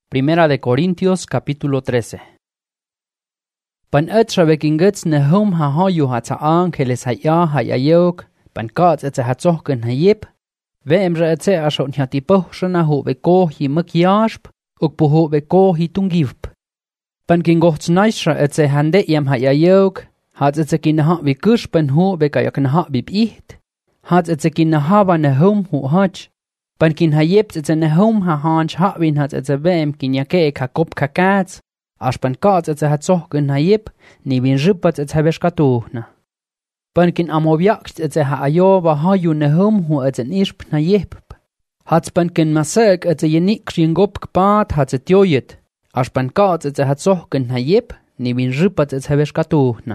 Primera de Corintios capítulo 13. Pan ötravekingets nehum hahoyu hatsaan keles haya hayayok, pan kats etse hatzohken hayip, veemre etse ashon hatipohshana hu veko hi mukjasp, uk puhu veko hi tungivp. Pan kingohts naisra etse hande yam hayayok, hats etse kinaha vikushpen hu vekayaknaha bibiht, hats etse kinahava nehum hu hach, pan kin hayeps etse nehum hahanch havin hats etse veem kinyake kakop kakats, as pan kats etse hatzohken hayip, ni vin ripats etse veshkatuhna. Pan kin amoviaks etse haayo vahayu nehum hu etse nishp hayip. Hats pan kin masek etse yenik shingop kpaat hats etjoyet, as pan kats etse hatzohken hayip, ni vin ripats etse veshkatuhna.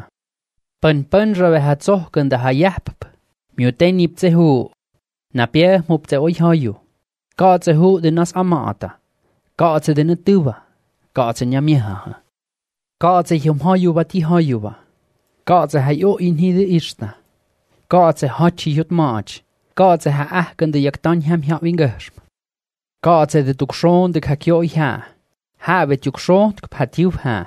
Pan rave hatzohken da hayap, miutenip tse hu. Napie mupte oi hayu. Kaatse hu de nas amata. Kaatse de natuva. Kaatse nyamieha. Kaatse hum hayu vati hayuva. Kaatse hayo inhi de ishta. Kaatse hachi yut maach. Kaatse ha ahken de yaktan hem ha wingersm. Kaatse de tukshon de kakyo ha. Ha vet tukshon kpatiuv ha.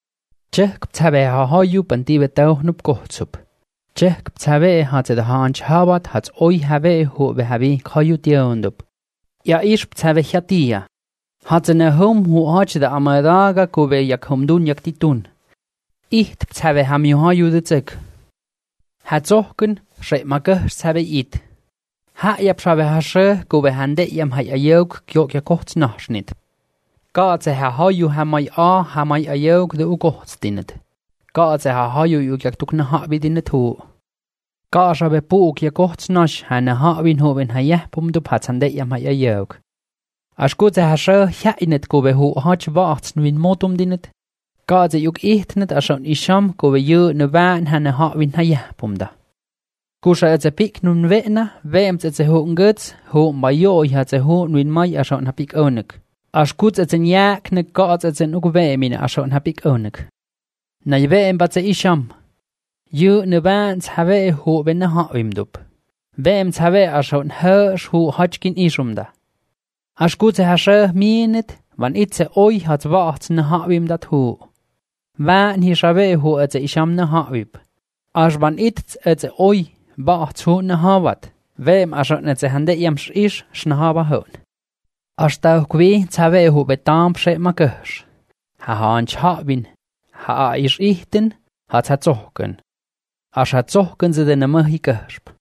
Chek ptabe ha hayu pantive tau nup kohtsup. Chek ptabe hat de hanch havat hat oi have hu be have kayu tiondup. Ja ish ptabe hatia. Hat ne hom hu hach de amadaga kove yak homdun yak titun. Ich ptabe ham yu hayu de zek. Hat zohken shrei magah ptabe it. Ha ja ptabe hashe kove hande yam hayayok kyok yakochts nachschnitt. Gaatse ha hayu hamai a hamai ayok de ukochts dinet. Gaatse ha hayu yu yak tukna ha bidinet hu. Gaasha be puuk ja kochts nash hane havin hoven hayepum du patsande yam hayayok. As gutse hashe hainet kove hu hach wachts win motum dinet. Gaatse juk ihtnet ashon isham kove yu ne van hane havin hayepum da. Kusha etse pik nun vena, veemt etse hu nguts, hu mayo hatse hu win mai ashon hapik onek. As gut etse nyak ne gaats etse nuk veemine ashon hapik onek. Na je veem batse isham. Yu ne vans have hu venne havimdup. Veemt have ashon hersh hu hachkin ishumda. As gut hashe minet, van itse oi hat wachts ne havim dat hu. Van hi shave hu etse isham ne havib. As van itse etse oi wachts hu ne havat. Veem ashon etse hande yams ish snahava hun. As tau kwi tsave hu betam pshe makers. Ha hanch havin. Ha ish ihten hat zohken. As hat zohken ze de namahi gersp.